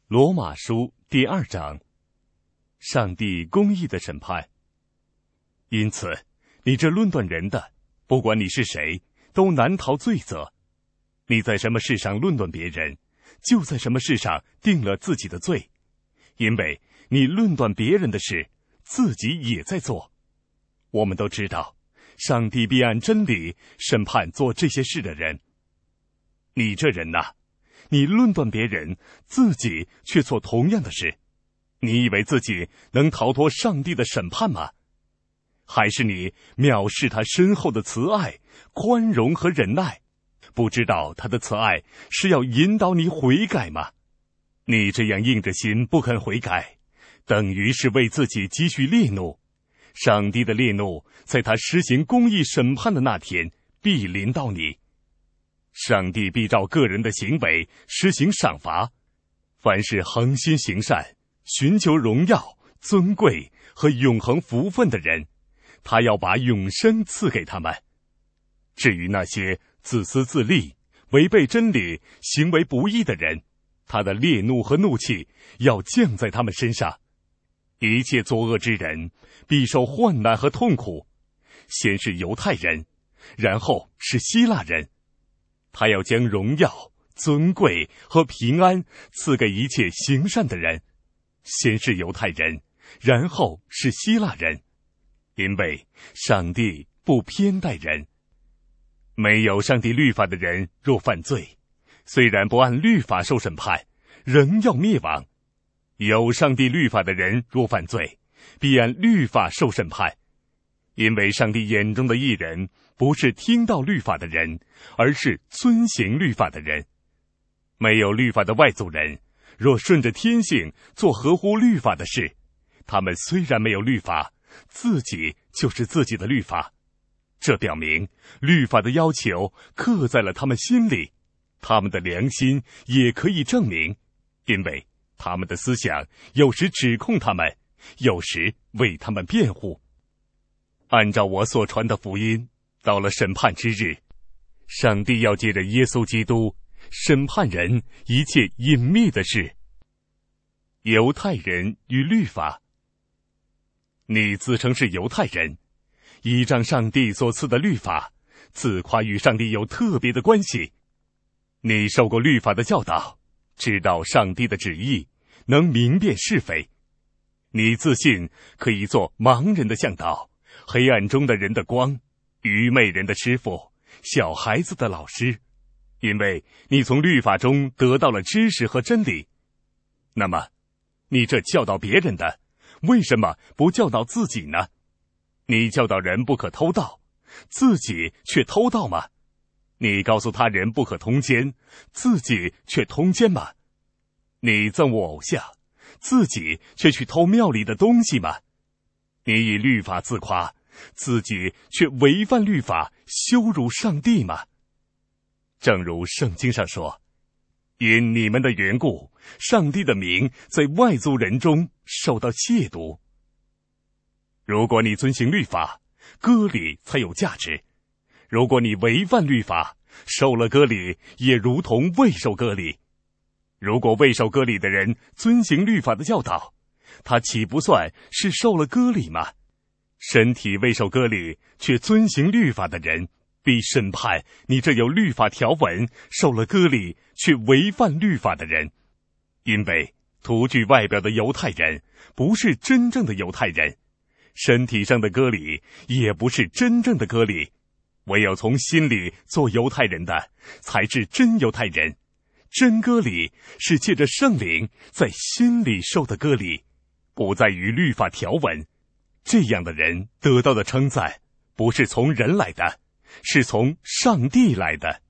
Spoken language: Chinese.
罗马书第2章，上帝公义的审判。因此，你这论断人的，不管你是谁，都难逃罪责。你在什么事上论断别人，就在什么事上定了自己的罪，因为你论断别人的事，自己也在做。我们都知道，上帝必按真理审判做这些事的人。你这人呐，你论断别人，自己却做同样的事，你以为自己能逃脱上帝的审判吗？还是你藐视他深厚的慈爱、宽容和忍耐，不知道他的慈爱是要引导你悔改吗？你这样硬着心不肯悔改，等于是为自己积蓄烈怒。上帝的烈怒在他施行公义审判的那天必临到你。上帝必照个人的行为施行赏罚。凡是恒心行善、寻求荣耀、尊贵和永恒福分的人，他要把永生赐给他们。至于那些自私自利、违背真理、行为不义的人，他的烈怒和怒气要降在他们身上。一切作恶之人必受患难和痛苦，先是犹太人，然后是希腊人。他要将荣耀、尊贵和平安赐给一切行善的人，先是犹太人，然后是希腊人。因为上帝不偏待人。没有上帝律法的人若犯罪，虽然不按律法受审判，仍要灭亡。有上帝律法的人若犯罪，必按律法受审判。因为上帝眼中的义人，不是听到律法的人，而是遵行律法的人。没有律法的外族人，若顺着天性做合乎律法的事，他们虽然没有律法，自己就是自己的律法。这表明律法的要求刻在了他们心里，他们的良心也可以证明，因为他们的思想有时指控他们，有时为他们辩护。按照我所传的福音，到了审判之日，上帝要借着耶稣基督审判人一切隐秘的事。犹太人与律法。你自称是犹太人，依仗上帝所赐的律法，自夸与上帝有特别的关系。你受过律法的教导，知道上帝的旨意，能明辨是非。你自信可以做盲人的向导，黑暗中的人的光，愚昧人的师傅，小孩子的老师，因为你从律法中得到了知识和真理。那么，你这教导别人的，为什么不教导自己呢？你教导人不可偷盗，自己却偷盗吗？你告诉他人不可通奸，自己却通奸吗？你憎恶偶像，自己却去偷庙里的东西吗？你以律法自夸，自己却违反律法，羞辱上帝吗？正如圣经上说，因你们的缘故，上帝的名在外族人中受到亵渎。如果你遵行律法，割礼才有价值；如果你违反律法，受了割礼也如同未受割礼。如果未受割礼的人遵行律法的教导，他岂不算是受了割礼吗？身体未受割礼却遵行律法的人，必审判你这有律法条文、受了割礼却违反律法的人。因为徒具外表的犹太人不是真正的犹太人，身体上的割礼也不是真正的割礼，唯有从心里做犹太人的，才是真犹太人。真割礼是借着圣灵在心里受的割礼，不在于律法条文。这样的人得到的称赞，不是从人来的，是从上帝来的。